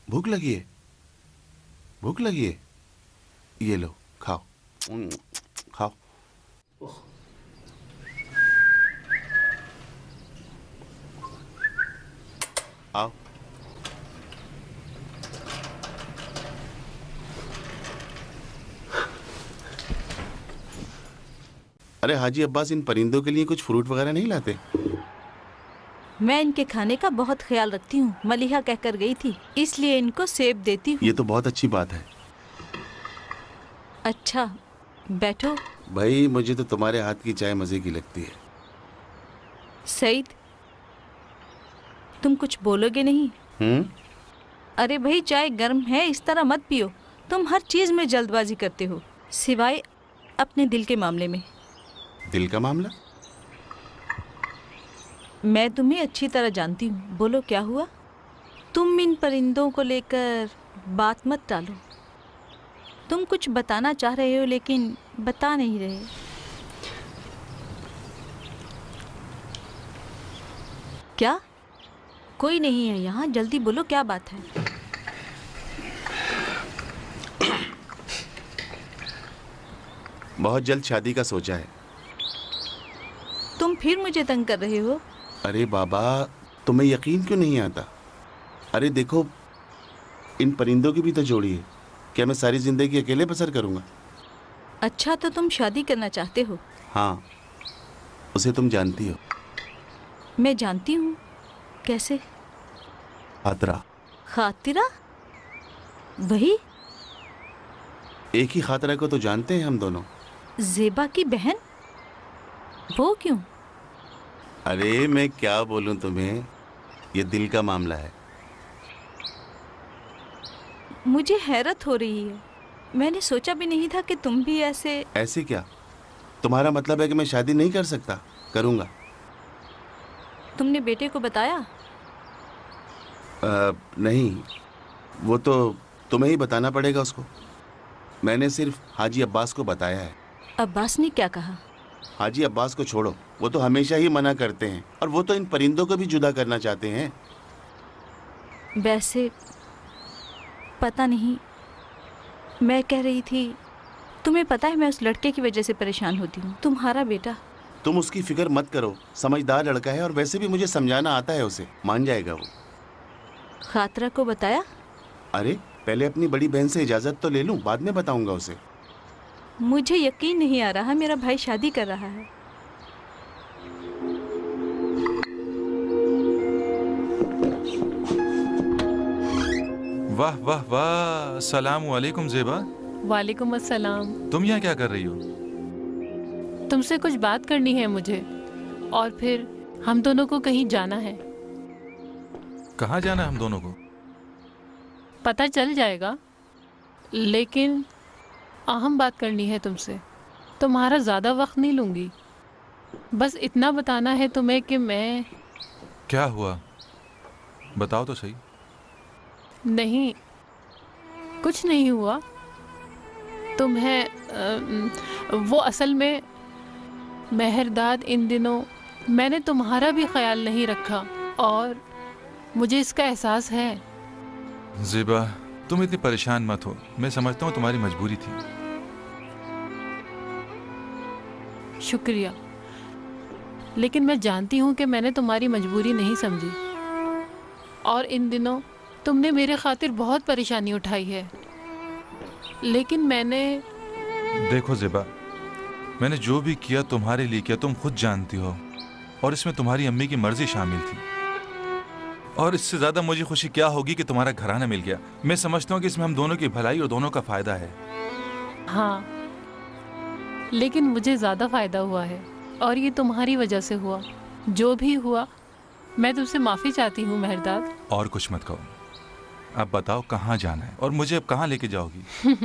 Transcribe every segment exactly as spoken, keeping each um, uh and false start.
भूख लगी है? भूख लगी है? ये लो, खाओ खाओ। आओ। अरे हाजी अब्बास, इन परिंदों के लिए कुछ फ्रूट वगैरह नहीं लाते? मैं इनके खाने का बहुत ख्याल रखती हूँ। मलिहा कहकर गई थी, इसलिए इनको सेब देती हूँ। ये तो बहुत अच्छी बात है। अच्छा, बैठो। भाई मुझे तो तुम्हारे हाथ की चाय मजे की लगती है। सईद, तुम कुछ बोलोगे नहीं? हम्म? अरे भाई, चाय गर्म है, इस तरह मत पियो। तुम हर चीज में जल्दबाजी करते हो, सिवाय अपने दिल के मामले में। दिल का मामला? मैं तुम्हें अच्छी तरह जानती हूँ। बोलो, क्या हुआ? तुम इन परिंदों को लेकर बात मत टालो। तुम कुछ बताना चाह रहे हो लेकिन बता नहीं रहे। क्या? कोई नहीं है यहाँ, जल्दी बोलो, क्या बात है? बहुत जल्द शादी का सोचा है। तुम फिर मुझे तंग कर रहे हो? अरे बाबा, तुम्हें यकीन क्यों नहीं आता? अरे देखो, इन परिंदों की भी तो जोड़ी है। क्या मैं सारी जिंदगी अकेले बसर करूंगा? अच्छा, तो तुम शादी करना चाहते हो? हाँ, उसे तुम जानती हो। मैं जानती हूँ। कैसे? खातरा। खातिरा? वही? एक ही खातरा को तो जानते हैं हम दोनों। ज़ेबा की बहन? वो क्यों? अरे मैं क्या बोलूं तुम्हें, ये दिल का मामला है। मुझे हैरत हो रही है। मैंने सोचा भी नहीं था कि तुम भी ऐसे। ऐसे क्या? तुम्हारा मतलब है कि मैं शादी नहीं कर सकता? करूंगा। तुमने बेटे को बताया? आ, नहीं, वो तो तुम्हें ही बताना पड़ेगा उसको। मैंने सिर्फ हाजी अब्बास को बताया है। अब्बास ने क्या कहा? हाजी अब्बास को छोड़ो, वो तो हमेशा ही मना करते हैं, और वो तो इन परिंदों को भी जुदा करना चाहते हैं। वैसे पता नहीं, मैं कह रही थी, तुम्हें पता है मैं उस लड़के की वजह से परेशान होती हूँ। तुम्हारा बेटा। तुम उसकी फिक्र मत करो, समझदार लड़का है, और वैसे भी मुझे समझाना आता है उसे, मान जाएगा वो। खातरा को बताया? अरे पहले अपनी बड़ी बहन से इजाजत तो ले लूं, बाद में बताऊंगा उसे। मुझे यकीन नहीं आ रहा, मेरा भाई शादी कर रहा है। वाह वाह वाह, सलाम वालेकुम ज़ेबा। वालेकुम अस्सलाम। तुम यहाँ क्या कर रही हो? तुमसे कुछ बात करनी है मुझे, और फिर हम दोनों को कहीं जाना है। कहाँ जाना है हम दोनों को? पता चल जाएगा, लेकिन अहम बात करनी है तुमसे। तुम्हारा ज़्यादा वक्त नहीं लूँगी, बस इतना बताना है तुम्हें कि मैं। क्या हुआ, बताओ तो सही। नहीं, कुछ नहीं हुआ। तुम्हें आ, वो असल में मेहरदाद, इन दिनों मैंने तुम्हारा भी ख्याल नहीं रखा, और मुझे इसका एहसास है। ज़ेबा, तुम इतनी परेशान मत हो, मैं समझता हूँ तुम्हारी मजबूरी थी। शुक्रिया, लेकिन मैं जानती हूँ कि मैंने तुम्हारी मजबूरी नहीं समझी, और इन दिनों तुमने मेरे खातिर बहुत परेशानी उठाई है, लेकिन मैंने। देखो ज़ेबा, मैंने जो भी किया तुम्हारे लिए किया, तुम खुद जानती हो, और इसमें तुम्हारी अम्मी की मर्जी शामिल थी। और इससे ज़्यादा मुझे खुशी क्या होगी कि तुम्हारा घराना मिल गया। मैं समझता हूँ कि इसमें हम दोनों की भलाई और दोनों का फ़ायदा है। हाँ, लेकिन मुझे ज़्यादा फ़ायदा हुआ है, और ये तुम्हारी वजह से हुआ। जो भी हुआ, मैं तुमसे माफ़ी चाहती हूँ मेहरदाद। और कुछ मत कहो। अब बताओ कहाँ जाना है, और मुझे अब कहाँ लेके जाओगी?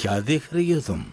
क्या देख रही हो तुम?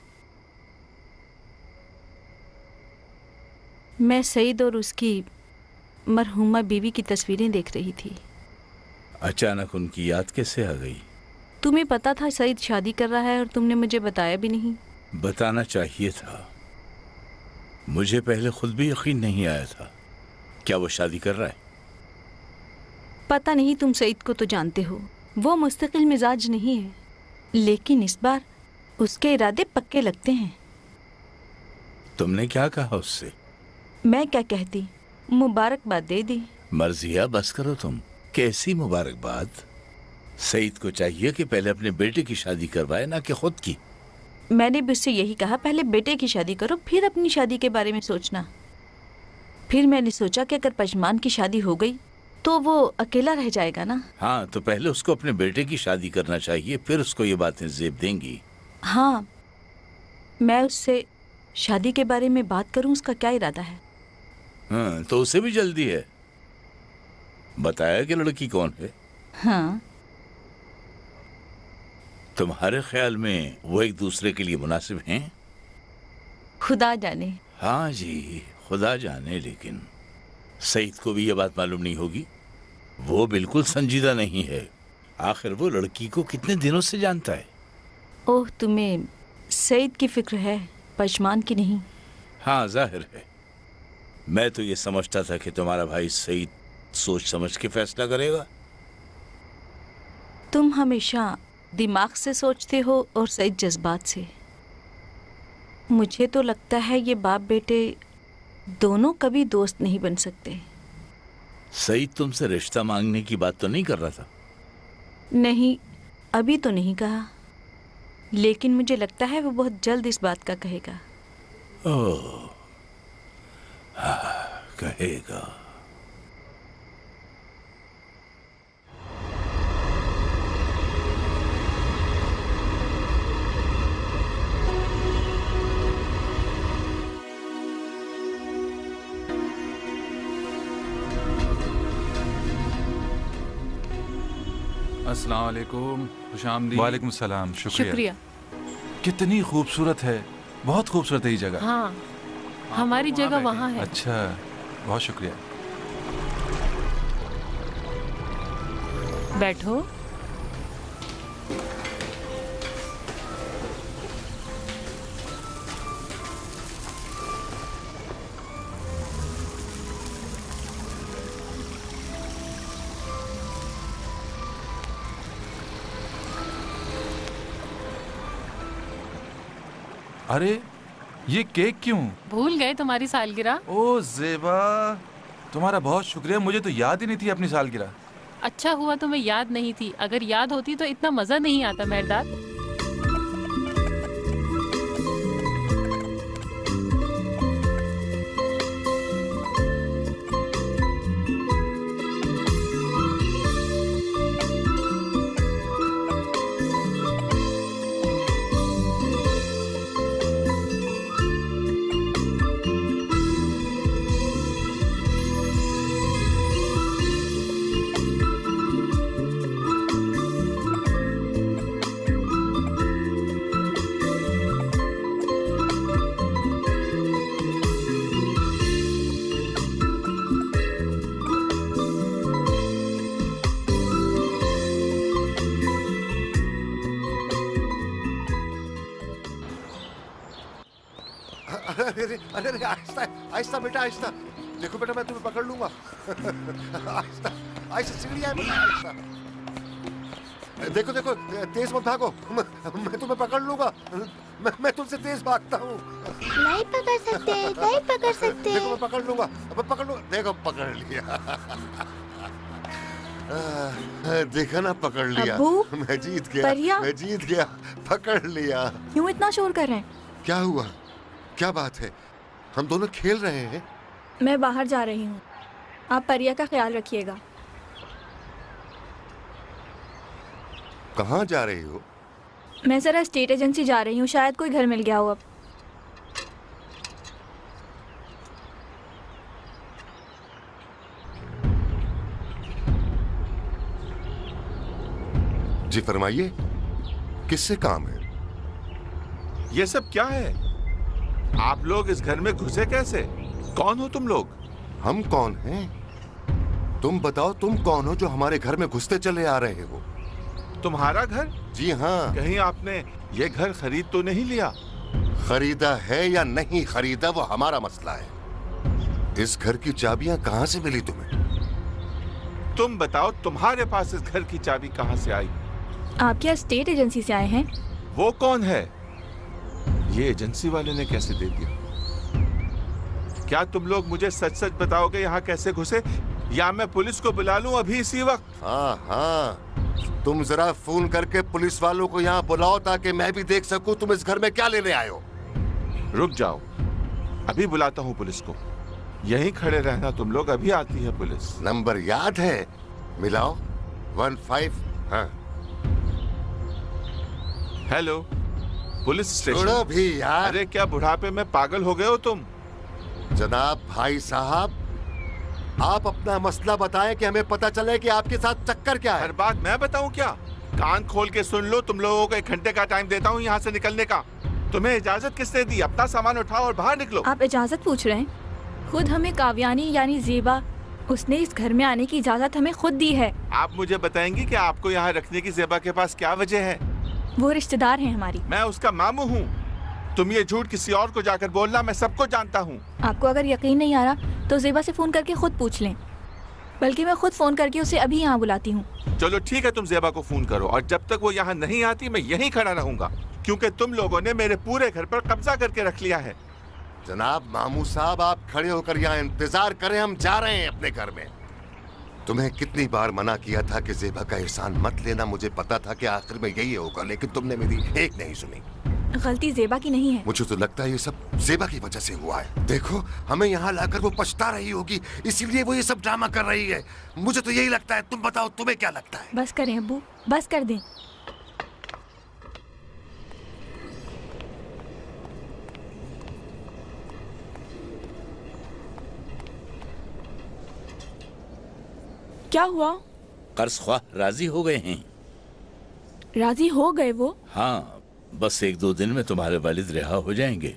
मैं सईद और उसकी मरहूमा बीवी की तस्वीरें देख रही थी। अचानक उनकी याद कैसे आ गई? तुम्हें पता था सईद शादी कर रहा है और तुमने मुझे बताया भी नहीं। बताना चाहिए था। मुझे पहले खुद भी यकीन नहीं आया था। क्या वो शादी कर रहा है? पता नहीं, तुम सईद को तो जानते हो, वो मुस्तकिल मिजाज नहीं है, लेकिन इस बार उसके इरादे पक्के लगते हैं। तुमने क्या कहा उससे? मैं क्या कहती, मुबारकबाद दे दी। मर्जिया, बस करो तुम। कैसी मुबारकबाद? सईद को चाहिए कि पहले अपने बेटे की शादी करवाए, ना कि खुद की। मैंने भी उससे यही कहा, पहले बेटे की शादी करो, फिर अपनी शादी के बारे में सोचना। फिर मैंने सोचा कि अगर पजमान की शादी हो गई तो वो अकेला रह जाएगा ना। हाँ, तो पहले उसको अपने बेटे की शादी करना चाहिए, फिर उसको ये बातें जेब देंगी। हाँ, मैं उससे शादी के बारे में बात करूं, उसका क्या इरादा है? हाँ, तो उसे भी जल्दी है। बताया कि लड़की कौन है? हाँ। तुम्हारे ख्याल में वो एक दूसरे के लिए मुनासिब हैं? खुदा जाने। हाँ जी, खुदा जाने। लेकिन सईद को भी ये बात मालूम नहीं होगी। वो बिल्कुल संजीदा नहीं है। आखिर वो लड़की को कितने दिनों से जानता है। ओह, तुम्हें सईद की फिक्र है, पशमान की नहीं। हाँ, जाहिर है। मैं तो ये समझता था कि तुम्हारा भाई सईद सोच समझ के फैसला करेगा। तुम हमेशा दिमाग से सोचते हो और सईद जज्बात से। मुझे तो लगता है ये बाप बेटे दोनों कभी दोस्त नहीं बन सकते। सईद तुमसे रिश्ता मांगने की बात तो नहीं कर रहा था? नहीं, अभी तो नहीं कहा, लेकिन मुझे लगता है वो बहुत जल्द इस बात का कहेगा। ओह, हाँ, कहेगा। अस्सलाम वालेकुम, खुशामदीद। वालेकुम सलाम। शुक्रिया, शुक्रिया। कितनी खूबसूरत है, बहुत खूबसूरत है ये जगह। हाँ, हमारी जगह वहाँ है। अच्छा, बहुत शुक्रिया। बैठो। अरे ये केक क्यों? भूल गए तुम्हारी सालगिरह? ओ ज़ेबा, तुम्हारा बहुत शुक्रिया, मुझे तो याद ही नहीं थी अपनी सालगिरह। अच्छा हुआ तुम्हें याद नहीं थी, अगर याद होती तो इतना मजा नहीं आता मेहरदाद। अरे अरे अरे आहिस्ता आहिस्ता बेटा, आहिस्ता। देखो बेटा, मैं तुम्हें पकड़ लूंगा। आहिस्ता आहिस्ता, सीढ़ियां है बेटा, आहिस्ता। देखो देखो, तेज मत भागो, मैं, मैं तुम्हें पकड़ लूंगा। मैं मैं तुमसे तेज भागता हूँ। नहीं पकड़ सकते, नहीं पकड़ सकते। देखो मैं पकड़ लूंगा, मैं पकड़ लूंगा। देखो पकड़ लिया। देखा ना, पकड़ लिया। अब्बू, मैं जीत गया, परिया? मैं जीत गया, पकड़ लिया। क्यों इतना शोर कर रहे हैं? क्या हुआ? क्या बात है? हम दोनों खेल रहे हैं। मैं बाहर जा रही हूँ, आप परिया का ख्याल रखिएगा। कहाँ जा रही हो? मैं जरा स्टेट एजेंसी जा रही हूँ, शायद कोई घर मिल गया हो अब। जी फरमाइए, किससे काम है? ये सब क्या है? आप लोग इस घर में घुसे कैसे? कौन हो तुम लोग? हम कौन हैं? तुम बताओ, तुम कौन हो जो हमारे घर में घुसते चले आ रहे हो? तुम्हारा घर? जी हाँ। कहीं आपने ये घर खरीद तो नहीं लिया? खरीदा है या नहीं खरीदा वो हमारा मसला है। इस घर की चाबियां कहाँ से मिली तुम्हें? तुम बताओ, तुम्हारे पास इस घर की चाबी कहाँ से आई? आप क्या स्टेट एजेंसी से आए हैं? वो कौन है? ये एजेंसी वाले ने कैसे दे दिया? क्या तुम लोग मुझे सच सच बताओगे यहाँ कैसे घुसे, या मैं पुलिस को बुला लूं अभी इसी वक्त? हाँ हाँ, तुम जरा फोन करके पुलिस वालों को यहाँ बुलाओ ताकि मैं भी देख सकूं तुम इस घर में क्या लेने आए हो। रुक जाओ, अभी बुलाता हूँ पुलिस को। यहीं खड़े रहना तुम लोग, अभी आती है पुलिस। नंबर याद है? मिलाओ। One five. हाँ। Hello, police station. छोड़ो भी यार। अरे क्या बुढ़ापे में पागल हो गए हो तुम? जनाब भाई साहब, आप अपना मसला बताएं कि हमें पता चले कि आपके साथ चक्कर क्या है। हर बात मैं बताऊं क्या? कान खोल के सुन लो, तुम लोगों को एक घंटे का टाइम देता हूं यहाँ से निकलने का। तुम्हें इजाजत किसने दी? अपना सामान उठाओ और बाहर निकलो। आप इजाजत पूछ रहे हैं? खुद हमें काव्यानी यानी ज़ेबा, उसने इस घर में आने की इजाजत हमें खुद दी है। आप मुझे बताएंगी कि आपको यहाँ रखने की ज़ेबा के पास क्या वजह है? वो रिश्तेदार हैं हमारी। मैं उसका मामू हूँ। तुम ये झूठ किसी और को जाकर बोलना, मैं सबको जानता हूँ। आपको अगर यकीन नहीं आ रहा तो ज़ेबा से फोन करके खुद पूछ लें, बल्कि मैं खुद फोन करके उसे अभी यहाँ बुलाती हूँ। चलो ठीक है, तुम ज़ेबा को फोन करो, और जब तक वो यहाँ नहीं आती मैं यहीं खड़ा रहूंगा, क्योंकि तुम लोगों ने मेरे पूरे घर पर कब्जा करके रख लिया है। जनाब मामू साहब, आप खड़े होकर यहाँ इंतजार करें, हम जा रहे हैं अपने घर में। तुम्हें कितनी बार मना किया था कि ज़ेबा का एहसान मत लेना, मुझे पता था कि आखिर में यही होगा, लेकिन तुमने मेरी एक नहीं सुनी। गलती ज़ेबा की नहीं है। मुझे तो लगता है ये सब ज़ेबा की वजह से हुआ है। देखो, हमें यहाँ लाकर वो पछता रही होगी, इसीलिए वो ये सब ड्रामा कर रही है। मुझे तो यही लगता है। तुम बताओ, तुम्हें क्या लगता है? बस करें अब्बू, बस कर दें। क्या हुआ? कर्ज ख्वाह राजी हो गए हैं। राजी हो गए वो? हाँ, बस एक दो दिन में तुम्हारे वालिद रिहा हो जाएंगे।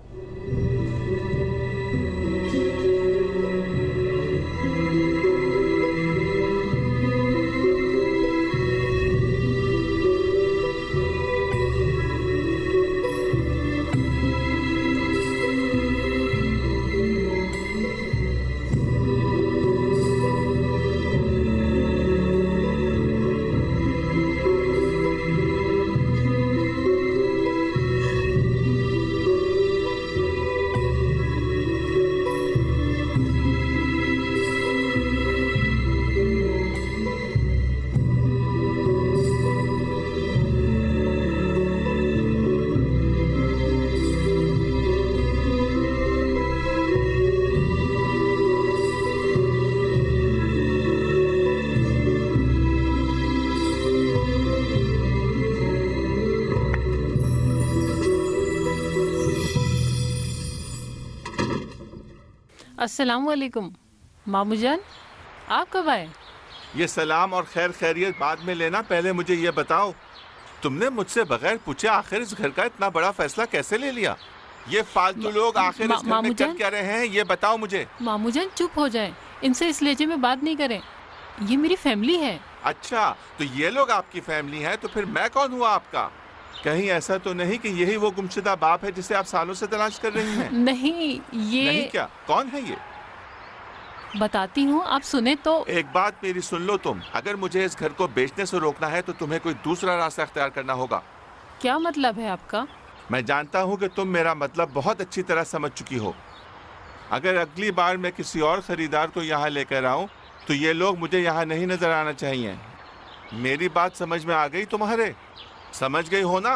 अस्सलामुअलैकुम मामू जान, आप कब आए? ये सलाम और खैर खैरियत बाद में लेना, पहले मुझे ये बताओ, तुमने मुझसे बगैर पूछे आखिर इस घर का इतना बड़ा फैसला कैसे ले लिया? ये फालतू लोग आखिर इस घर में कर क्या रहे हैं, ये बताओ मुझे। मामू जान चुप हो जाएं, इनसे इस लहजे में बात नहीं करें, ये मेरी फैमिली है। अच्छा, तो ये लोग आपकी फैमिली हैं, तो फिर मैं कौन हुआ आपका? कहीं ऐसा तो नहीं कि यही वो गुमशुदा बाप है जिसे आप सालों से तलाश कर रही हैं? नहीं, ये नहीं क्या? कौन है ये? बताती हूँ, आप सुने तो। एक बात मेरी सुन लो तुम, अगर मुझे इस घर को बेचने से रोकना है तो तुम्हें कोई दूसरा रास्ता अख्तियार करना होगा। क्या मतलब है आपका? मैं जानता हूँ कि तुम मेरा मतलब बहुत अच्छी तरह समझ चुकी हो। अगर अगली बार मैं किसी और खरीदार को यहाँ लेकर आऊँ तो ये लोग मुझे यहाँ नहीं नजर आना चाहिए। मेरी बात समझ में आ गई तुम्हारे? समझ गई हो ना?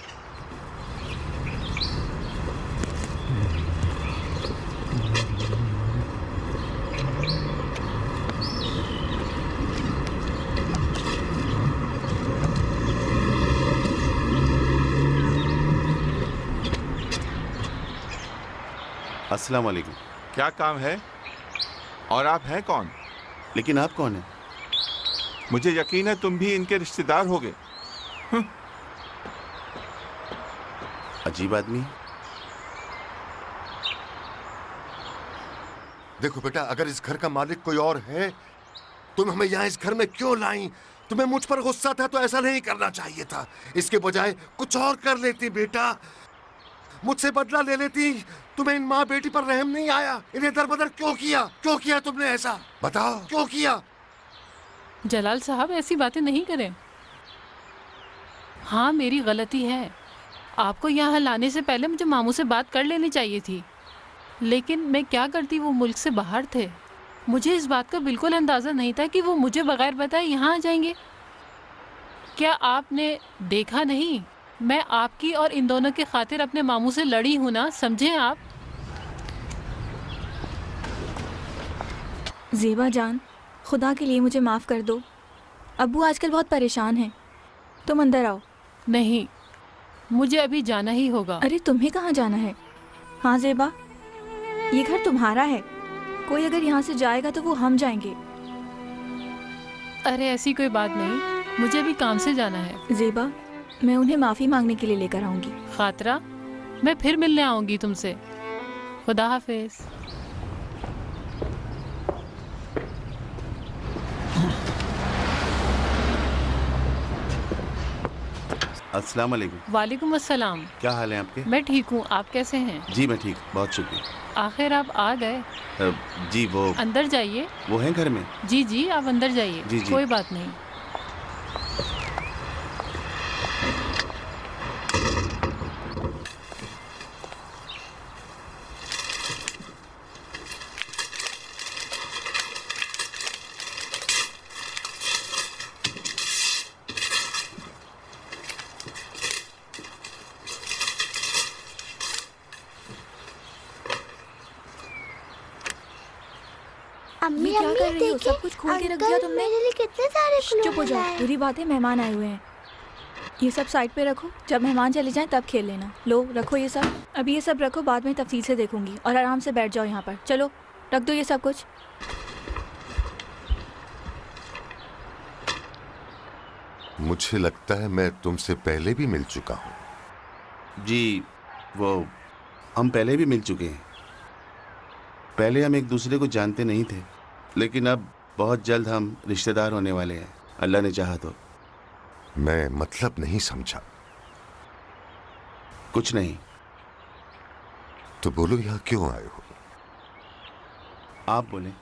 अस्सलाम वालेकुम। क्या काम है और आप हैं कौन? लेकिन आप कौन हैं? मुझे यकीन है तुम भी इनके रिश्तेदार होगे। अजीब आदमी है। देखो बेटा, अगर इस घर का मालिक कोई और है, तुम हमें यहाँ इस घर में क्यों लाई? तुम्हें मुझ पर गुस्सा था तो ऐसा नहीं करना चाहिए था। इसके बजाय कुछ और कर लेती बेटा, मुझसे बदला ले लेती। तुम्हें इन माँ बेटी पर रहम नहीं आया? इन्हें दरबदर क्यों किया? क्यों किया तुमने ऐसा? बताओ क्यों किया? जलाल साहब ऐसी बातें नहीं करें। हाँ मेरी गलती है। आपको यहाँ लाने से पहले मुझे मामू से बात कर लेनी चाहिए थी, लेकिन मैं क्या करती, वो मुल्क से बाहर थे। मुझे इस बात का बिल्कुल अंदाज़ा नहीं था कि वो मुझे बगैर बताए यहाँ आ जाएंगे। क्या आपने देखा नहीं, मैं आपकी और इन दोनों के खातिर अपने मामू से लड़ी हूँ ना, समझें आप। ज़ेबा जान, खुदा के लिए मुझे माफ़ कर दो। अब्बू आजकल बहुत परेशान हैं। तुम अंदर आओ। नहीं, मुझे अभी जाना ही होगा। अरे तुम्हें कहाँ जाना है? हाँ ज़ेबा, ये घर तुम्हारा है। कोई अगर यहाँ से जाएगा तो वो हम जाएंगे। अरे ऐसी कोई बात नहीं, मुझे अभी काम से जाना है। ज़ेबा, मैं उन्हें माफ़ी मांगने के लिए लेकर आऊँगी। खातरा, मैं फिर मिलने आऊँगी तुमसे। खुदा हाफिज़। अस्सलाम वालेकुम। वालेकुम अस्सलाम। क्या हाल है आपके? मैं ठीक हूँ, आप कैसे हैं? जी मैं ठीक, बहुत शुक्रिया। आखिर आप आ गए। अ, जी वो अंदर जाइए। वो हैं घर में? जी जी आप अंदर जाइए। जी, जी। कोई बात नहीं। अम्मी क्या कर रही हो? सब कुछ खोल के रख दिया तुमने। मेरे लिए कितने सारे चुप हो जाओ, बुरी बात है, मेहमान आए हुए हैं। ये सब साइड पे रखो, जब मेहमान चले जाएं तब खेल लेना। लो रखो ये सब। अभी ये सब रखो, बाद में तफसील से देखूंगी। और आराम से बैठ जाओ यहाँ पर। चलो रख दो ये सब कुछ। मुझे लगता है मैं तुमसे पहले भी मिल चुका हूँ। जी वो हम पहले भी मिल चुके हैं। पहले हम एक दूसरे को जानते नहीं थे, लेकिन अब बहुत जल्द हम रिश्तेदार होने वाले हैं, अल्लाह ने चाहा तो। मैं मतलब नहीं समझा। कुछ नहीं। तो बोलो यहाँ क्यों आए हो? आप बोले।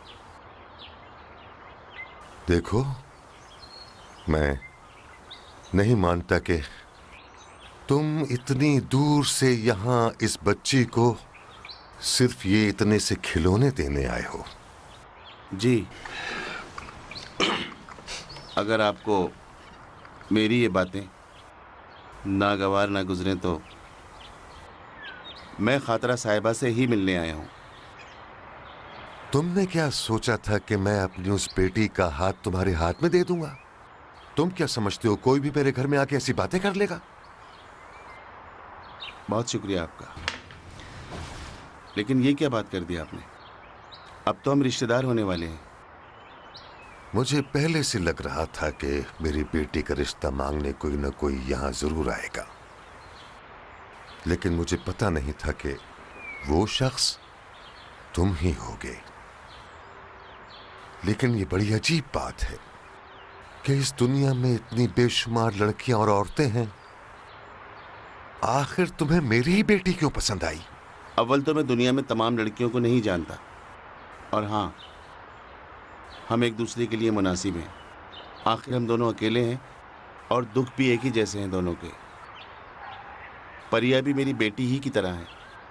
देखो, मैं नहीं मानता कि तुम इतनी दूर से यहाँ इस बच्ची को सिर्फ ये इतने से खिलौने देने आए हो। जी अगर आपको मेरी ये बातें नागवार ना गुजरें तो मैं खातरा साहिबा से ही मिलने आया हूँ। तुमने क्या सोचा था कि मैं अपनी उस बेटी का हाथ तुम्हारे हाथ में दे दूंगा? तुम क्या समझते हो कोई भी मेरे घर में आके ऐसी बातें कर लेगा? बहुत शुक्रिया आपका, लेकिन ये क्या बात कर दी आपने? अब तो हम रिश्तेदार होने वाले हैं। मुझे पहले से लग रहा था कि मेरी बेटी का रिश्ता मांगने कोई ना कोई यहाँ जरूर आएगा, लेकिन मुझे पता नहीं था कि वो शख्स तुम ही होगे। लेकिन ये बड़ी अजीब बात है कि इस दुनिया में इतनी बेशुमार लड़कियां और औरतें हैं, आखिर तुम्हें मेरी ही बेटी क्यों पसंद आई? अव्वल तो मैं दुनिया में तमाम लड़कियों को नहीं जानता, और हाँ, हम एक दूसरे के लिए मुनासिब हैं। आखिर हम दोनों अकेले हैं और दुख भी एक ही जैसे हैं दोनों के। परिया भी मेरी बेटी ही की तरह है।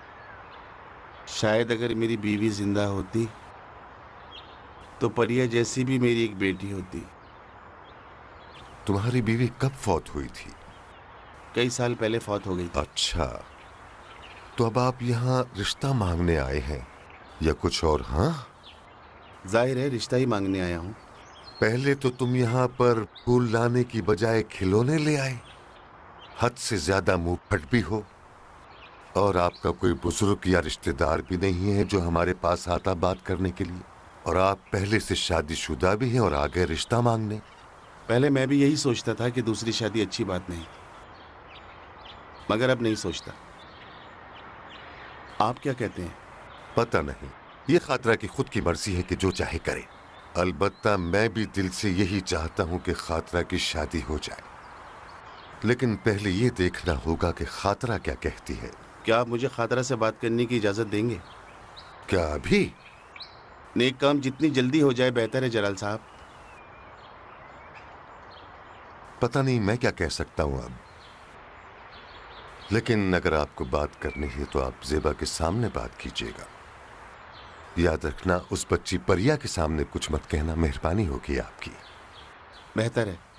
शायद अगर मेरी बीवी जिंदा होती तो परिया जैसी भी मेरी एक बेटी होती। तुम्हारी बीवी कब फौत हुई थी? कई साल पहले फौत हो गई थी। अच्छा, तो अब आप यहाँ रिश्ता मांगने आए हैं या कुछ और? हाँ, जाहिर है रिश्ता ही मांगने आया हूँ। पहले तो तुम यहाँ पर फूल लाने की बजाय खिलौने ले आए। हद से ज्यादा मुंह फट भी हो, और आपका कोई बुजुर्ग या रिश्तेदार भी नहीं है जो हमारे पास आता बात करने के लिए, और आप पहले से शादीशुदा भी हैं और आ गए रिश्ता मांगने। पहले मैं भी यही सोचता था कि दूसरी शादी अच्छी बात नहीं, मगर अब नहीं सोचता। आप क्या कहते हैं? पता नहीं, ये खातरा की खुद की मर्जी है कि जो चाहे करे। अलबत्ता मैं भी दिल से यही चाहता हूं कि खातरा की शादी हो जाए, लेकिन पहले ये देखना होगा कि खातरा क्या कहती है। क्या आप मुझे खातरा से बात करने की इजाज़त देंगे? क्या अभी? नेक काम जितनी जल्दी हो जाए बेहतर है जलाल साहब। पता नहीं मैं क्या कह सकता हूं अब, लेकिन अगर आपको बात करनी है तो आप ज़ेबा के सामने बात कीजिएगा। याद रखना, उस बच्ची परिया के सामने कुछ मत कहना, मेहरबानी होगी आपकी। बेहतर है।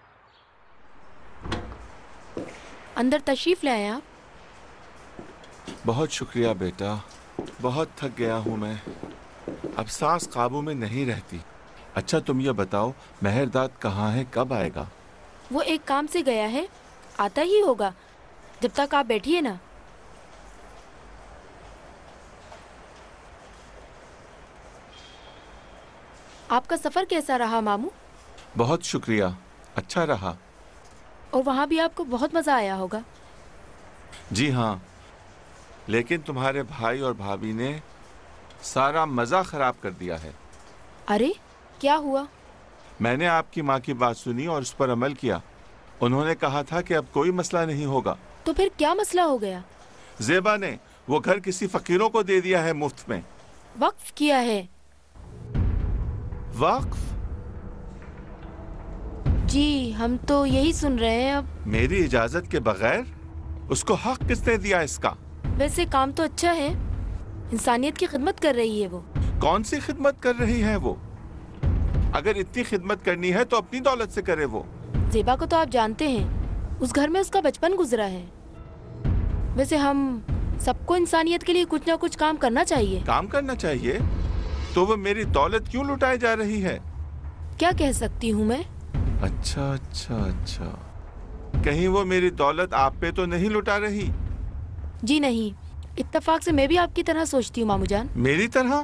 अंदर तशरीफ ले आए आप। बहुत शुक्रिया बेटा, बहुत थक गया हूँ मैं, अब सांस काबू में नहीं रहती। अच्छा तुम ये बताओ, मेहरदाद कहाँ है, कब आएगा? वो एक काम से गया है, आता ही होगा। जब तक आप बैठिए ना। आपका सफर कैसा रहा मामू? बहुत शुक्रिया, अच्छा रहा। और वहाँ भी आपको बहुत मजा आया होगा। जी हाँ, लेकिन तुम्हारे भाई और भाभी ने सारा मजा खराब कर दिया है। अरे क्या हुआ? मैंने आपकी माँ की बात सुनी और उस पर अमल किया। उन्होंने कहा था कि अब कोई मसला नहीं होगा। तो फिर क्या मसला हो गया? ज़ेबा ने वो घर किसी फकीरों को दे दिया है मुफ्त में। वक्फ किया है? वक्फ? जी हम तो यही सुन रहे हैं अब। मेरी इजाजत के बगैर? उसको हक किसने दिया इसका? वैसे काम तो अच्छा है, इंसानियत की खिदमत कर रही है वो। कौन सी खिदमत कर रही है वो? अगर इतनी खिदमत करनी है तो अपनी दौलत से करे वो। ज़ेबा को तो आप जानते हैं, उस घर में उसका बचपन गुजरा है। वैसे हम सबको इंसानियत के लिए कुछ ना कुछ काम करना चाहिए। काम करना चाहिए? तो वो मेरी दौलत क्यों लुटाई जा रही है? क्या कह सकती हूँ मैं? अच्छा अच्छा अच्छा, कहीं वो मेरी दौलत आप पे तो नहीं लुटा रही? जी नहीं, इत्तेफाक से मैं भी आपकी तरह सोचती हूँ मामू जान। मेरी तरह?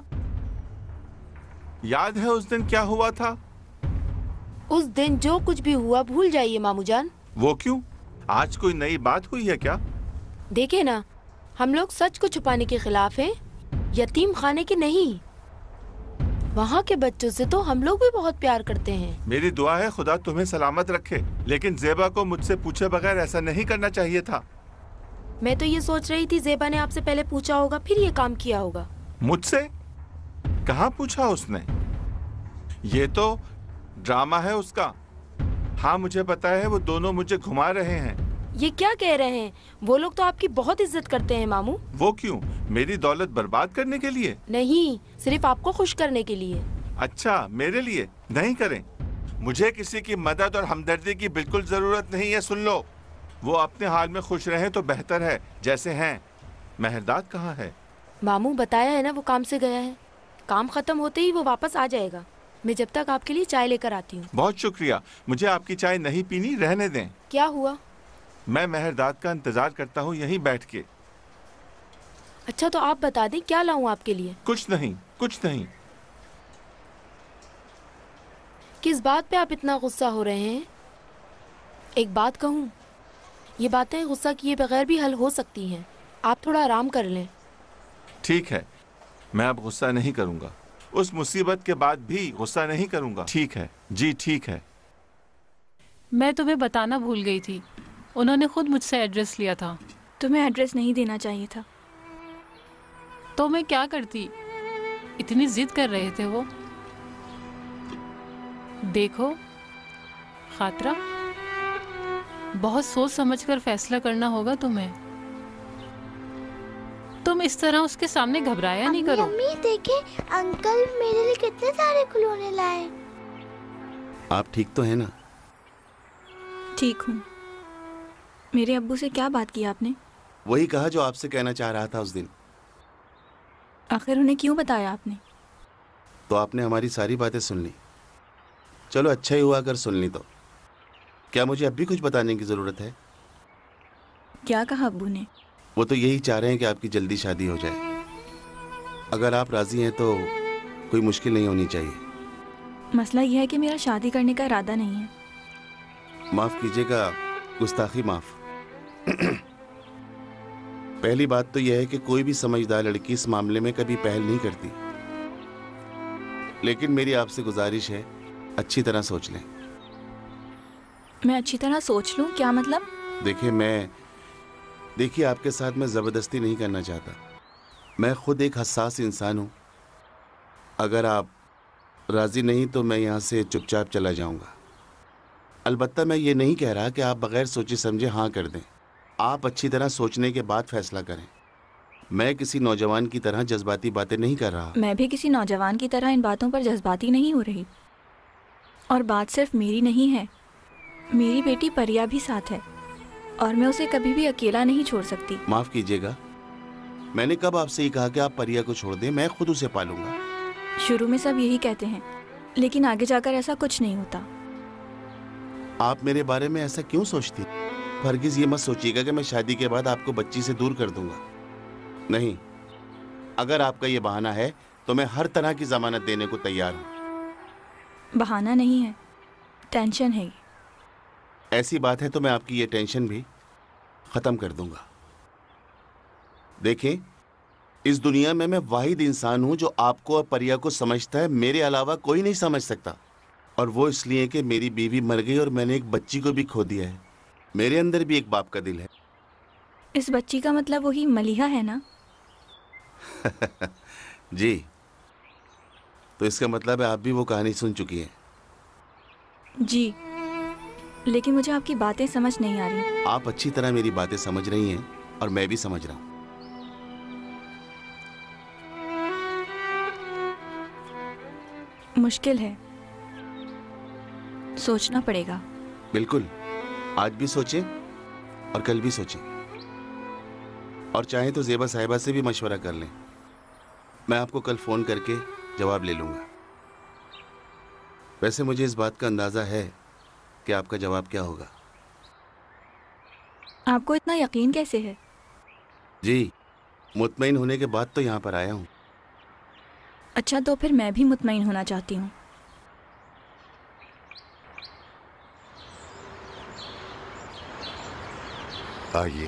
याद है उस दिन क्या हुआ था? उस दिन जो कुछ भी हुआ भूल जाइए मामू जान। वो क्यों? आज कोई नई बात हुई है क्या? देखे ना, हम लोग सच को छुपाने के खिलाफ हैं, यतीम खाने के नहीं। वहाँ के बच्चों से तो हम लोग भी बहुत प्यार करते हैं। मेरी दुआ है खुदा तुम्हें सलामत रखे, लेकिन ज़ेबा को मुझसे पूछे बगैर ऐसा नहीं करना चाहिए था। मैं तो ये सोच रही थी ज़ेबा ने आपसे पहले पूछा होगा, फिर ये काम किया होगा। मुझसे? कहाँ पूछा उसने? ये तो ड्रामा है उसका। हाँ मुझे पता है, वो दोनों मुझे घुमा रहे हैं। ये क्या कह रहे हैं? वो लोग तो आपकी बहुत इज्जत करते हैं मामू। वो क्यों? मेरी दौलत बर्बाद करने के लिए? नहीं, सिर्फ आपको खुश करने के लिए। अच्छा मेरे लिए? नहीं करें, मुझे किसी की मदद और हमदर्दी की बिल्कुल जरूरत नहीं है। सुन लो, वो अपने हाल में खुश रहें तो बेहतर है जैसे हैं। मेहरदाद कहाँ है? मामू बताया है ना, वो काम से गया है। काम खत्म होते ही वो वापस आ जाएगा। मैं जब तक आपके लिए चाय लेकर आती हूँ। बहुत शुक्रिया, मुझे आपकी चाय नहीं पीनी, रहने दें। क्या हुआ? मैं मेहरदाद का इंतजार करता हूँ यहीं बैठ के। अच्छा तो आप बता दें क्या लाऊं आपके लिए? कुछ नहीं, कुछ नहीं। किस बात पे आप इतना गुस्सा हो रहे हैं? एक बात कहूँ, ये बातें गुस्सा किए बगैर भी हल हो सकती हैं। आप थोड़ा आराम कर लें। ठीक है, मैं अब गुस्सा नहीं करूँगा। उस मुसीबत के बाद भी गुस्सा नहीं करूँगा। ठीक है जी, ठीक है। मैं तुम्हें बताना भूल गई थी, उन्होंने खुद मुझसे एड्रेस लिया था। तुम्हें एड्रेस नहीं देना चाहिए था। तो मैं क्या करती, इतनी जिद कर रहे थे वो। देखो खातरा, बहुत सोच समझकर फैसला करना होगा तुम्हें। तुम इस तरह उसके सामने घबराया नहीं करो। अम्मी देखे, अंकल मेरे लिए कितने सारे खिलौने लाए। आप ठीक तो हैं ना? ठीक हूँ। मेरे अब्बू से क्या बात की आपने? वही कहा जो आपसे कहना चाह रहा था उस दिन। आखिर उन्हें क्यों बताया आपने? तो आपने हमारी सारी बातें सुन ली। चलो अच्छा ही हुआ अगर सुन ली तो। क्या मुझे अब भी कुछ बताने की ज़रूरत है? क्या कहा अब्बू ने? वो तो यही चाह रहे हैं कि आपकी जल्दी शादी हो जाए। अगर आप राज़ी हैं तो कोई मुश्किल नहीं होनी चाहिए। मसला यह है कि मेरा शादी करने का इरादा नहीं है। माफ़ कीजिएगा, गुस्ताखी माफ़। पहली बात तो यह है कि कोई भी समझदार लड़की इस मामले में कभी पहल नहीं करती, लेकिन मेरी आपसे गुजारिश है, अच्छी तरह सोच लें। मैं अच्छी तरह सोच लूं? क्या मतलब? देखिए मैं देखिए आपके साथ मैं ज़बरदस्ती नहीं करना चाहता। मैं खुद एक हसास इंसान हूँ। अगर आप राज़ी नहीं तो मैं यहाँ से चुपचाप चला जाऊँगा। अलबत्ता मैं ये नहीं कह रहा कि आप बग़ैर सोचे समझे हाँ कर दें। आप अच्छी तरह सोचने के बाद फैसला करें। मैं किसी नौजवान की तरह जज्बाती बातें नहीं कर रहा। मैं भी किसी नौजवान की तरह इन बातों पर जज्बाती नहीं हो रही। और बात सिर्फ मेरी नहीं है, मेरी बेटी परिया भी साथ है और मैं उसे कभी भी अकेला नहीं छोड़ सकती। माफ़ कीजिएगा, मैंने कब आपसे ये कहा कि आप परिया को छोड़ दें? मैं खुद उसे पालूंगा। शुरू में सब यही कहते हैं, लेकिन आगे जाकर ऐसा कुछ नहीं होता। आप मेरे बारे में ऐसा क्यों सोचती? हरगिज़ ये मत सोचिएगा कि मैं शादी के बाद आपको बच्ची से दूर कर दूंगा। नहीं, अगर आपका ये बहाना है तो मैं हर तरह की जमानत देने को तैयार हूँ। बहाना नहीं है, टेंशन है। ऐसी बात है तो मैं आपकी ये टेंशन भी ख़त्म कर दूंगा। देखें, इस दुनिया में मैं वाहिद इंसान हूँ जो आपको और परिया को समझता है। मेरे अलावा कोई नहीं समझ सकता, और वो इसलिए कि मेरी बीवी मर गई और मैंने एक बच्ची को भी खो दिया है। मेरे अंदर भी एक बाप का दिल है। इस बच्ची का मतलब वही मलिहा है ना? जी, तो इसका मतलब है आप भी वो कहानी सुन चुकी हैं। जी, लेकिन मुझे आपकी बातें समझ नहीं आ रही। आप अच्छी तरह मेरी बातें समझ रही हैं और मैं भी समझ रहा हूँ। मुश्किल है, सोचना पड़ेगा। बिल्कुल, आज भी सोचें और कल भी सोचें, और चाहें तो ज़ेबा साहिबा से भी मशवरा कर लें। मैं आपको कल फ़ोन करके जवाब ले लूँगा। वैसे मुझे इस बात का अंदाज़ा है कि आपका जवाब क्या होगा। आपको इतना यकीन कैसे है? जी, मुतमईन होने के बाद तो यहाँ पर आया हूँ। अच्छा, तो फिर मैं भी मुतमईन होना चाहती हूँ। आइए।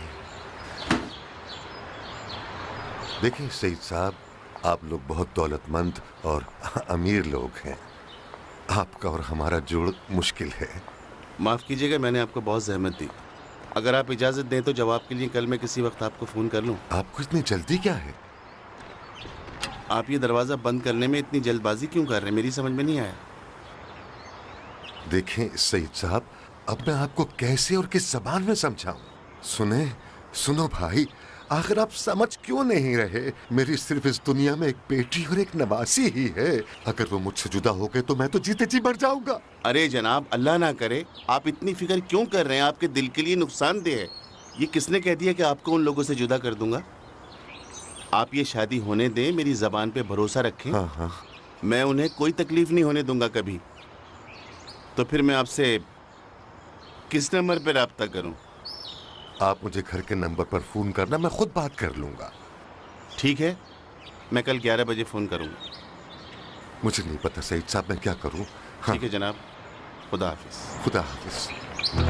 देखिए सईद साहब, आप लोग बहुत दौलतमंद और अमीर लोग हैं। आपका और हमारा जोड़ मुश्किल है। माफ़ कीजिएगा, मैंने आपको बहुत जहमत दी। अगर आप इजाज़त दें तो जवाब के लिए कल मैं किसी वक्त आपको फ़ोन कर लूँ। आपको इतनी जल्दी क्या है? आप ये दरवाज़ा बंद करने में इतनी जल्दबाजी क्यों कर रहे हैं? मेरी समझ में नहीं आया। देखें सईद साहब, अब मैं आपको कैसे और किस ज़बान में समझाऊं? सुने, सुनो भाई, आखिर आप समझ क्यों नहीं रहे? मेरी सिर्फ इस दुनिया में एक बेटी और एक नवासी ही है। अगर वो मुझसे जुदा हो गए तो मैं तो जीते जी मर जाऊंगा। अरे जनाब, अल्लाह ना करे, आप इतनी फिक्र क्यों कर रहे हैं? आपके दिल के लिए नुकसानदेह है। ये किसने कह दिया कि आपको उन लोगों से जुदा कर दूंगा? आप ये शादी होने दें, मेरी ज़बान पे भरोसा रखें। हाँ हाँ। मैं उन्हें कोई तकलीफ नहीं होने दूंगा कभी। तो फिर मैं आपसे किस नंबर पर रब्ता करूं? आप मुझे घर के नंबर पर फ़ोन करना, मैं खुद बात कर लूंगा। ठीक है, मैं कल ग्यारह बजे फ़ोन करूंगा। मुझे नहीं पता सईद साहब मैं क्या करूं। हाँ। ठीक है जनाब, खुदा हाफिज़। खुदा हाफिज़।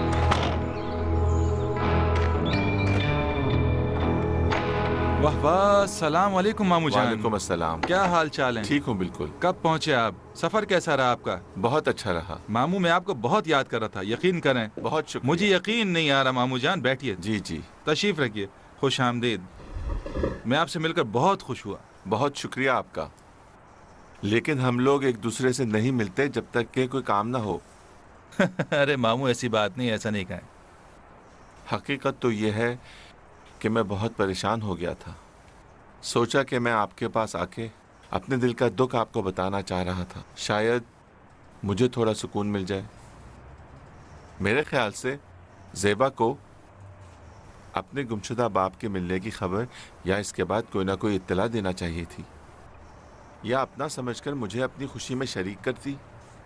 वाह वाह, सलाम वालेकुम मामू जान। वालेकुम अस्सलाम। क्या हाल चाल है? ठीक हूँ बिल्कुल। कब पहुँचे आप? सफ़र कैसा रहा आपका? बहुत अच्छा रहा मामू, मैं आपको बहुत याद कर रहा था, यकीन करें। बहुत शुक्रिया। मुझे यकीन नहीं आ रहा मामू जान। बैठिए। जी जी, तशरीफ़ रखिए। खुश आमदीद। मैं आपसे मिलकर बहुत खुश हुआ। बहुत शुक्रिया आपका। लेकिन हम लोग एक दूसरे से नहीं मिलते जब तक कि कोई काम ना हो। अरे मामू, ऐसी बात नहीं, ऐसा नहीं कहें। हकीकत तो ये है कि मैं बहुत परेशान हो गया था। सोचा कि मैं आपके पास आके अपने दिल का दुख आपको बताना चाह रहा था। शायद मुझे थोड़ा सुकून मिल जाए। मेरे ख्याल से ज़ेबा को अपने गुमशुदा बाप के मिलने की खबर या इसके बाद कोई ना कोई इत्तला देना चाहिए थी, या अपना समझकर मुझे अपनी खुशी में शरीक करती।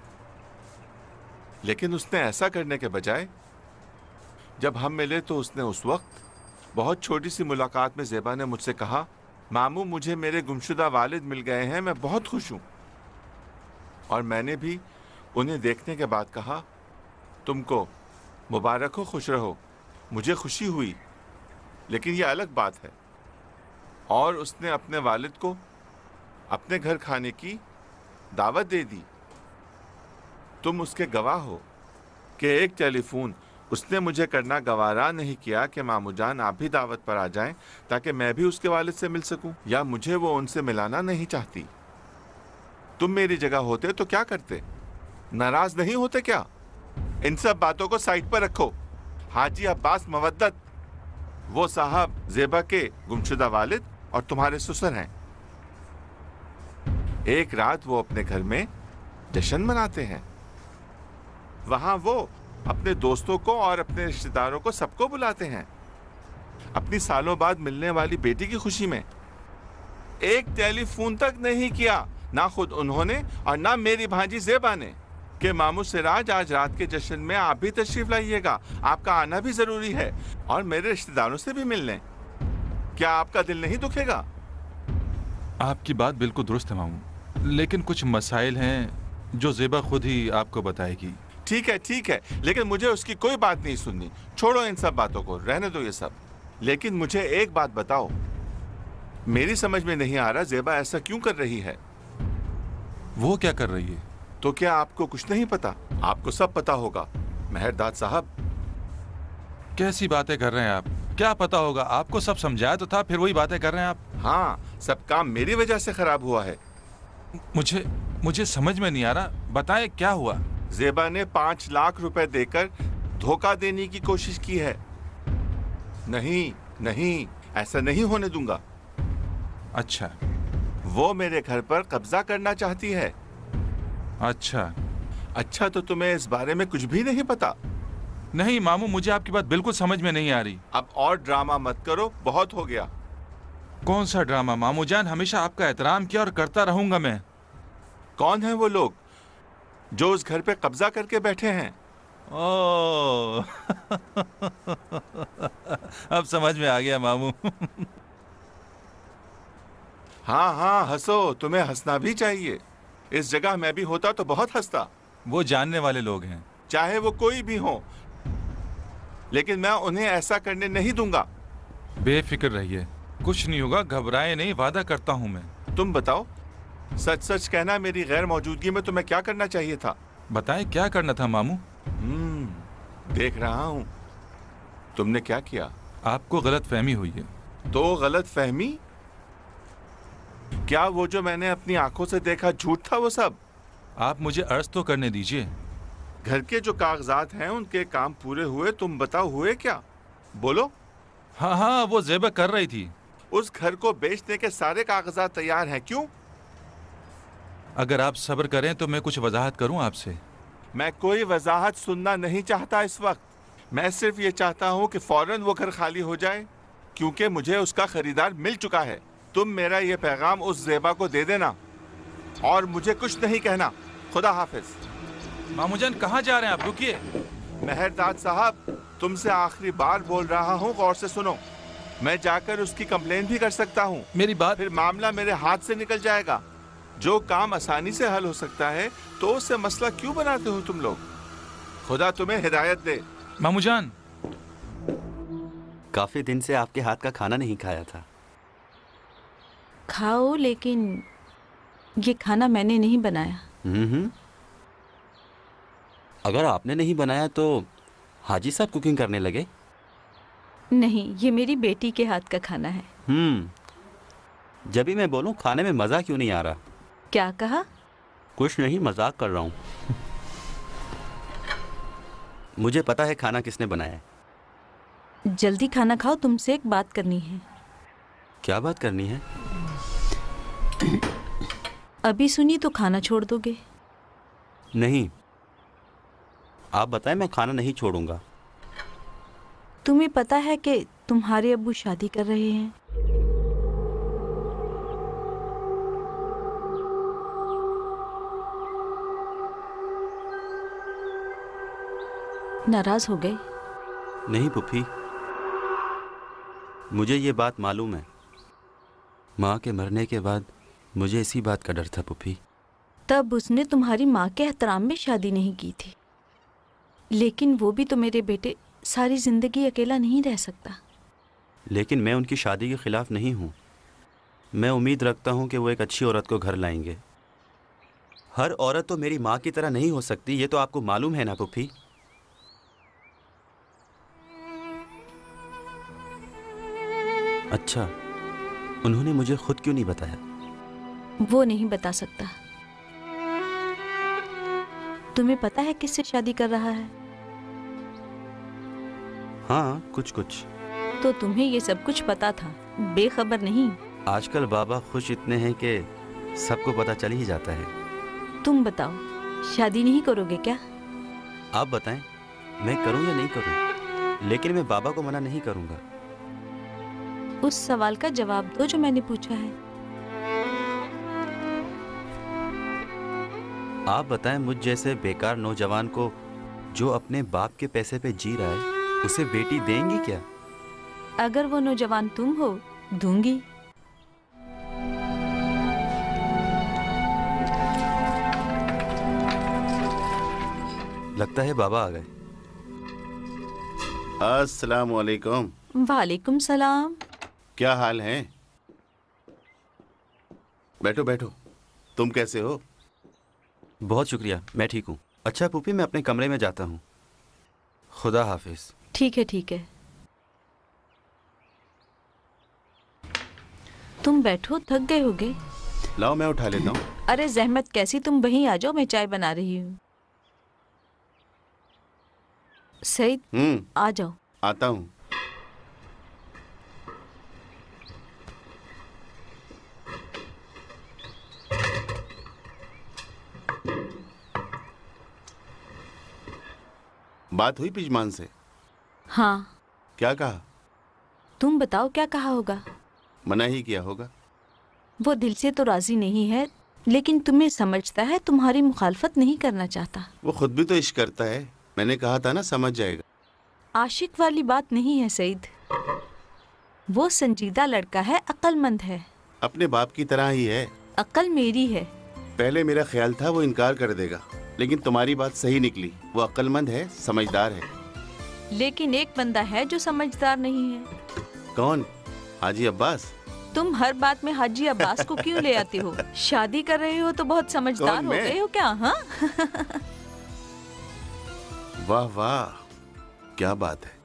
लेकिन उसने ऐसा करने के बजाय जब हम मिले तो उसने उस वक्त बहुत छोटी सी मुलाकात में ज़ेबा ने मुझसे कहा, मामू मुझे मेरे गुमशुदा वालिद मिल गए हैं, मैं बहुत खुश हूँ। और मैंने भी उन्हें देखने के बाद कहा, तुमको मुबारक हो, खुश रहो। मुझे खुशी हुई लेकिन ये अलग बात है। और उसने अपने वालिद को अपने घर खाने की दावत दे दी। तुम उसके गवाह हो कि एक टेलीफोन उसने मुझे करना गवारा नहीं किया कि मामू जान आप भी दावत पर आ जाएं ताकि मैं भी उसके वालिद से मिल सकूं, या मुझे वो उनसे मिलाना नहीं चाहती। तुम मेरी जगह होते तो क्या करते? नाराज नहीं होते क्या? इन सब बातों को साइड पर रखो। हाजी अब्बास मवद्दत वो साहब ज़ेबा के गुमशुदा वालिद और तुम्हारे ससुर हैं। एक रात वो अपने घर में जश्न मनाते हैं। वहां वो अपने दोस्तों को और अपने रिश्तेदारों को सबको बुलाते हैं अपनी सालों बाद मिलने वाली बेटी की खुशी में। एक टेलीफोन तक नहीं किया, ना खुद उन्होंने और ना मेरी भांजी ज़ेबा ने, कि मामू सिराज आज रात के जश्न में आप भी तशरीफ लाइएगा, आपका आना भी जरूरी है और मेरे रिश्तेदारों से भी मिल लें। क्या आपका दिल नहीं दुखेगा? आपकी बात बिल्कुल दुरुस्त है मामू, लेकिन कुछ मसाइल हैं जो ज़ेबा खुद ही आपको बताएगी। ठीक है ठीक है, लेकिन मुझे उसकी कोई बात नहीं सुननी। छोड़ो इन सब बातों को, रहने दो ये सब। लेकिन मुझे एक बात बताओ, मेरी समझ में नहीं आ रहा ज़ेबा ऐसा क्यों कर रही है। वो क्या कर रही है? तो क्या आपको कुछ नहीं पता? आपको सब पता होगा मेहरदाद साहब। कैसी बातें कर रहे हैं आप? क्या पता होगा? आपको सब समझाया तो था, फिर वही बातें कर रहे हैं आप। हाँ, सब काम मेरी वजह से खराब हुआ है। मुझे मुझे समझ में नहीं आ रहा, बताएं क्या हुआ? ज़ेबा ने पांच लाख रुपए देकर धोखा देने की कोशिश की है। नहीं नहीं, ऐसा नहीं होने दूंगा। अच्छा, वो मेरे घर पर कब्जा करना चाहती है। अच्छा अच्छा, तो तुम्हें इस बारे में कुछ भी नहीं पता? नहीं मामू, मुझे आपकी बात बिल्कुल समझ में नहीं आ रही। अब और ड्रामा मत करो, बहुत हो गया। कौन सा ड्रामा मामू जान? हमेशा आपका एहतराम किया और करता रहूंगा मैं। कौन है वो लोग जो उस घर पे कब्जा करके बैठे हैं? ओह अब समझ में आ गया मामू। हाँ हाँ हंसो, तुम्हें हंसना भी चाहिए। इस जगह मैं भी होता तो बहुत हंसता। वो जानने वाले लोग हैं, चाहे वो कोई भी हो, लेकिन मैं उन्हें ऐसा करने नहीं दूंगा। बेफिक्र रहिए, कुछ नहीं होगा, घबराए नहीं, वादा करता हूँ मैं। तुम बताओ, सच सच कहना, मेरी गैर मौजूदगी में तुम्हें क्या करना चाहिए था? बताएं क्या करना था मामू? हम्म, देख रहा हूँ तुमने क्या किया। आपको गलत फहमी हुई है। तो गलत फहमी? क्या वो जो मैंने अपनी आंखों से देखा झूठ था वो सब? आप मुझे अर्ज तो करने दीजिए। घर के जो कागजात हैं उनके काम पूरे हुए, तुम बताओ हुए क्या? बोलो। हाँ हाँ, वो ज़ेबा कर रही थी। उस घर को बेचने के सारे कागजात तैयार हैं, क्यों? अगर आप सब्र करें तो मैं कुछ वजाहत करूं आपसे। मैं कोई वजाहत सुनना नहीं चाहता इस वक्त। मैं सिर्फ ये चाहता हूं कि फौरन वो घर खाली हो जाए, क्योंकि मुझे उसका खरीदार मिल चुका है। तुम मेरा ये पैगाम उस ज़ेबा को दे देना और मुझे कुछ नहीं कहना। खुदा हाफिज। मामूजान कहाँ जा रहे हैं आप? रुकिए। मेहरदाद साहब, तुमसे आखिरी बार बोल रहा हूँ, गौर से सुनो। मैं जाकर उसकी कंप्लेन भी कर सकता हूँ। मेरी बात। फिर मामला मेरे हाथ से निकल जाएगा। जो काम आसानी से हल हो सकता है तो उससे मसला क्यों बनाते हो तुम लोग? खुदा तुम्हें हिदायत दे। मामूजान, काफी दिन से आपके हाथ का खाना नहीं खाया था। खाओ, लेकिन ये खाना मैंने नहीं बनाया। हम्म, अगर आपने नहीं बनाया तो हाजी साहब कुकिंग करने लगे? नहीं, ये मेरी बेटी के हाथ का खाना है। हम्म, जब भी मैं बोलूं खाने में मजा क्यों नहीं आ रहा? क्या कहा? कुछ नहीं, मजाक कर रहा हूँ। मुझे पता है खाना किसने बनाया है। जल्दी खाना खाओ, तुमसे एक बात करनी है। क्या बात करनी है? अभी सुनी तो खाना छोड़ दोगे? नहीं, आप बताएं, मैं खाना नहीं छोड़ूंगा। तुम्हें पता है कि तुम्हारे अब्बू शादी कर रहे हैं? नाराज हो गए? नहीं पुप्पी, मुझे ये बात मालूम है। माँ के मरने के बाद मुझे इसी बात का डर था पुप्पी। तब उसने तुम्हारी माँ के एहतराम में शादी नहीं की थी, लेकिन वो भी तो मेरे बेटे सारी जिंदगी अकेला नहीं रह सकता। लेकिन मैं उनकी शादी के खिलाफ नहीं हूँ। मैं उम्मीद रखता हूँ कि वो एक अच्छी औरत को घर लाएंगे। हर औरत तो मेरी माँ की तरह नहीं हो सकती, ये तो आपको मालूम है ना पुप्पी। अच्छा, उन्होंने मुझे खुद क्यों नहीं बताया? वो नहीं बता सकता। तुम्हें पता है किससे शादी कर रहा है? हाँ, कुछ कुछ। तो तुम्हें ये सब कुछ पता था, बेखबर नहीं। आजकल बाबा खुश इतने हैं कि सबको पता चल ही जाता है। तुम बताओ, शादी नहीं करोगे क्या? आप बताएं, मैं करूं या नहीं करूं, लेकिन मैं बाबा को मना नहीं करूंगा। उस सवाल का जवाब दो जो मैंने पूछा है। आप बताएं, मुझ जैसे बेकार नौजवान को जो अपने बाप के पैसे पे जी रहा है, उसे बेटी देंगी क्या? अगर वो नौजवान तुम हो, दूंगी। लगता है बाबा आ गए। अस्सलाम वालेकुम। वालेकुम सलाम। क्या हाल है? बैठो बैठो। तुम कैसे हो? बहुत शुक्रिया, मैं ठीक हूँ। अच्छा पुप्पी, मैं अपने कमरे में जाता हूँ। खुदा हाफिज। ठीक है ठीक है, तुम बैठो, थक गए होगे। लाओ मैं उठा लेता हूँ। अरे जहमत कैसी, तुम वहीं आ जाओ, मैं चाय बना रही हूँ। सईद, हम्म आ जाओ। आता हूँ। बात हुई पिजमान से? हाँ। क्या कहा? तुम बताओ, क्या कहा होगा? मना ही किया होगा। वो दिल से तो राजी नहीं है, लेकिन तुम्हें समझता है, तुम्हारी मुखालफत नहीं करना चाहता। वो खुद भी तो इश्क करता है। मैंने कहा था ना, समझ जाएगा। आशिक वाली बात नहीं है सईद। वो संजीदा लड़का है, अक्लमंद है। अपने बाप की तरह ही है। अक्ल मेरी है। पहले मेरा ख्याल था वो इनकार कर देगा, लेकिन तुम्हारी बात सही निकली। वो अक्लमंद है, समझदार है। लेकिन एक बंदा है जो समझदार नहीं है। कौन? हाजी अब्बास। तुम हर बात में हाजी अब्बास को क्यों ले आते हो? शादी कर रहे हो तो बहुत समझदार हो गए हो क्या? हाँ। वाह वाह, क्या बात है।